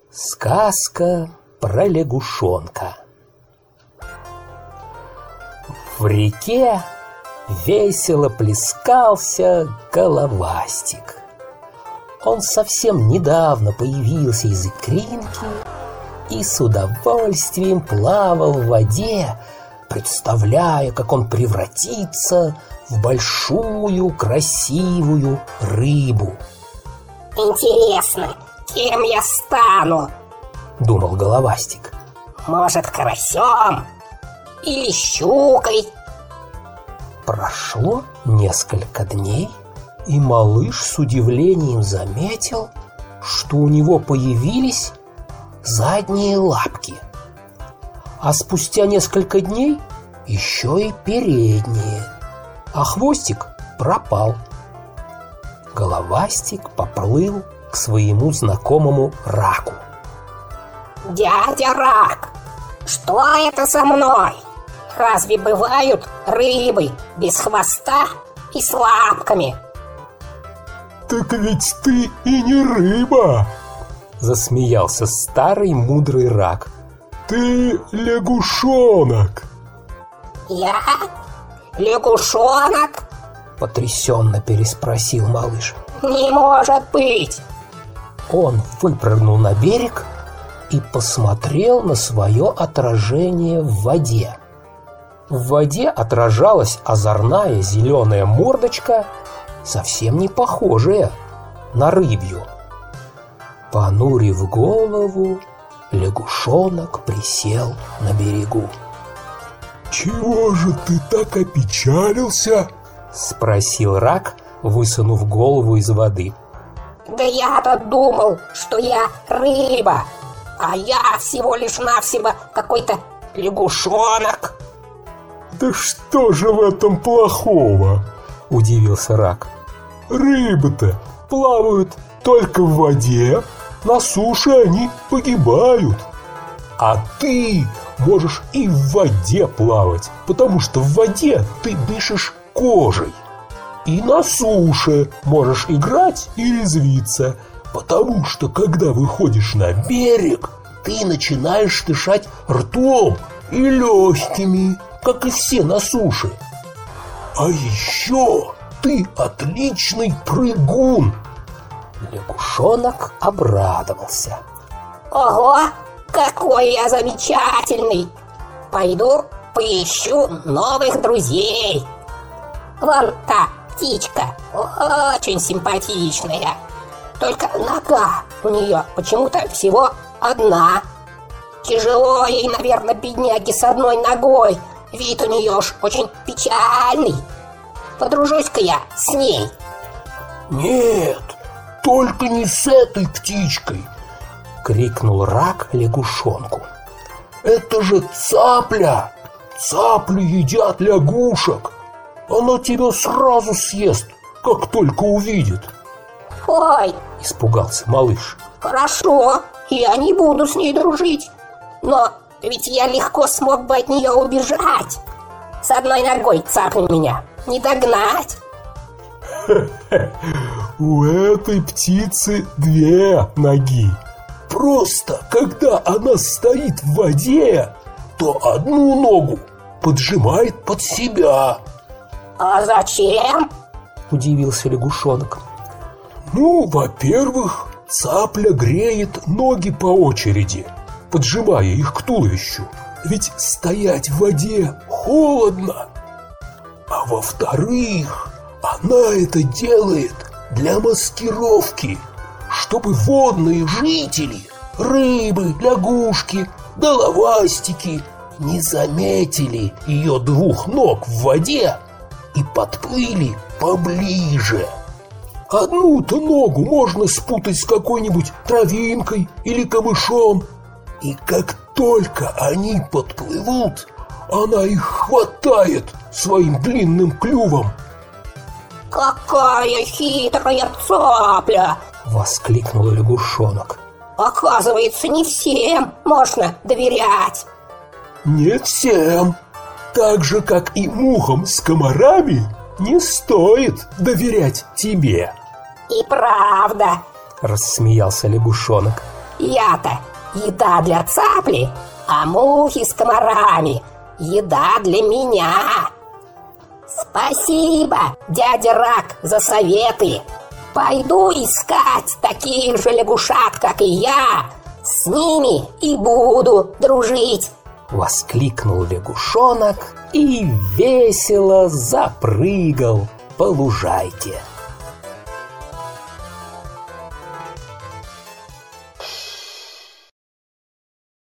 Сказка про лягушонка. В реке весело плескался головастик. Он совсем недавно появился из икринки и с удовольствием плавал в воде, представляя, как он превратится в большую красивую рыбу. «Интересно, кем я стану?» — думал головастик. «Может, карасем или щукой?» Прошло несколько дней, и малыш с удивлением заметил, что у него появились задние лапки, а спустя несколько дней еще и передние, а хвостик пропал. Головастик поплыл к своему знакомому раку. «Дядя Рак, что это со мной? Разве бывают рыбы без хвоста и с лапками?» «Так ведь ты и не рыба!» — засмеялся старый мудрый рак. «Ты лягушонок!» «Я? Лягушонок?» — потрясенно переспросил малыш. «Не может быть!» Он выпрыгнул на берег и посмотрел на свое отражение в воде. В воде отражалась озорная зеленая мордочка, совсем не похожая на рыбью. Понурив голову, лягушонок присел на берегу. «Чего же ты так опечалился?» — спросил рак, высунув голову из воды. «Да я-то думал, что я рыба, а я всего лишь навсего какой-то лягушонок». «Да что же в этом плохого?» — удивился рак. «Рыбы-то плавают только в воде, на суше они погибают. А ты можешь и в воде плавать, потому что в воде ты дышишь кожей. И на суше можешь играть и резвиться, потому что когда выходишь на берег, ты начинаешь дышать ртом и легкими, как и все на суше. А еще ты отличный прыгун». Лягушонок обрадовался. «Ого, какой я замечательный! Пойду поищу новых друзей. Вон та птичка очень симпатичная, только нога у нее почему-то всего одна. Тяжело ей, наверное, бедняге с одной ногой, вид у нее уж очень печальный. Подружусь-ка я с ней». «Нет, только не с этой птичкой!» — крикнул рак лягушонку. «Это же цапля! Цаплю едят лягушек! Она тебя сразу съест, как только увидит!» «Ой!» — испугался малыш. «Хорошо, я не буду с ней дружить. Но ведь я легко смог бы от нее убежать. С одной ногой цапли меня не догнать». У этой птицы две ноги. Просто когда она стоит в воде, то одну ногу поджимает под себя». «А зачем?» — удивился лягушонок. «Ну, во-первых, цапля греет ноги по очереди, поджимая их к туловищу. Ведь стоять в воде холодно. А во-вторых, она это делает для маскировки, чтобы водные жители, рыбы, лягушки, головастики не заметили ее двух ног в воде и подплыли поближе. Одну-то ногу можно спутать с какой-нибудь травинкой или камышом, и как только они подплывут, она их хватает своим длинным клювом». «Какая хитрая цапля!» — воскликнул лягушонок. «Оказывается, не всем можно доверять». «Не всем. Так же, как и мухам с комарами, не стоит доверять тебе». «И правда», — рассмеялся лягушонок. Я-то еда для цапли, а мухи с комарами — еда для меня. Спасибо, дядя Рак, за советы. Пойду искать таких же лягушат, как и я. С ними и буду дружить. Воскликнул лягушонок и весело запрыгал по лужайке.